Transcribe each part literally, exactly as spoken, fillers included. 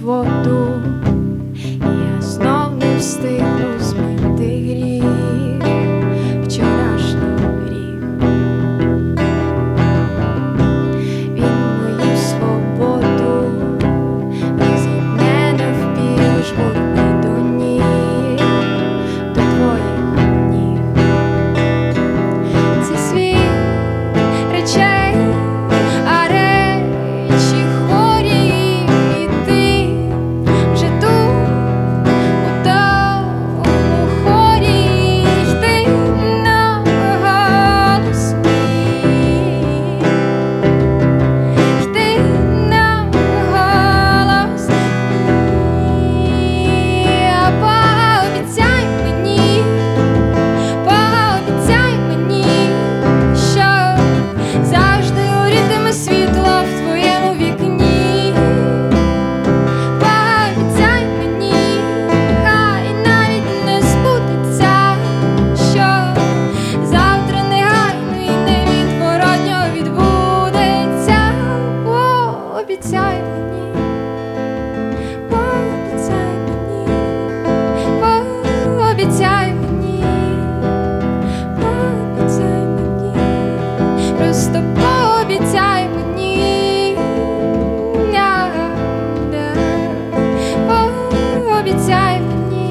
воду, я знов не встигну змити гріх, вчорашній гріх. Він мою свободу розітне навпіл, жгурне до ніг, до твоїх ніг. Це світ речей, а речі хворі, і ти вже тут, у тому хорі, йди на голос мій, йди на голос мій. А пообіцяй мені, пообіцяй мені, що завжди горітиме світло в твоєму вікні. Пообіцяй мені, хай навіть не збудеться, що завтра негайно і невідворотньо відбудеться. Пообіцяй мені, пообіцяй мені, пообіцяй мені, пообіцяй мені, просто пообіцяй мені, я, да, пообіцяй мені.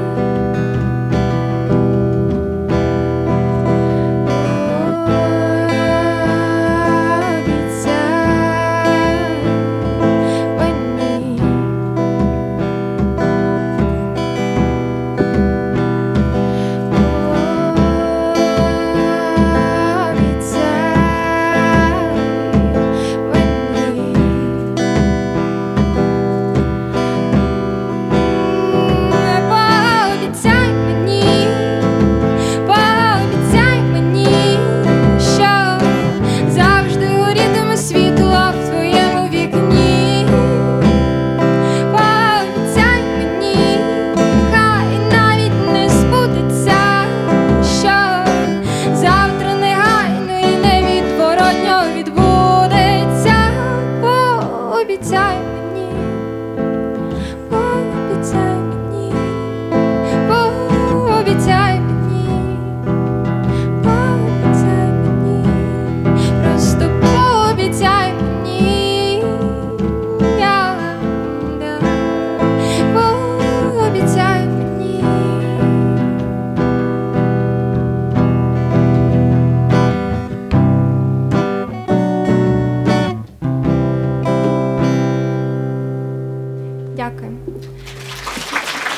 Пообіцяй мені, пообіцяй мені, що завжди горітиме світло в твоєму вікні. Пообіцяй мені, хай навіть не збудеться, що завтра негайно і невідворотньо відбудеться. Пообіцяй мені, пообіцяй мені, пообіцяй мені, пообіцяй мені, просто пообіцяй мені, я, да, пообіцяй мені. Дякую.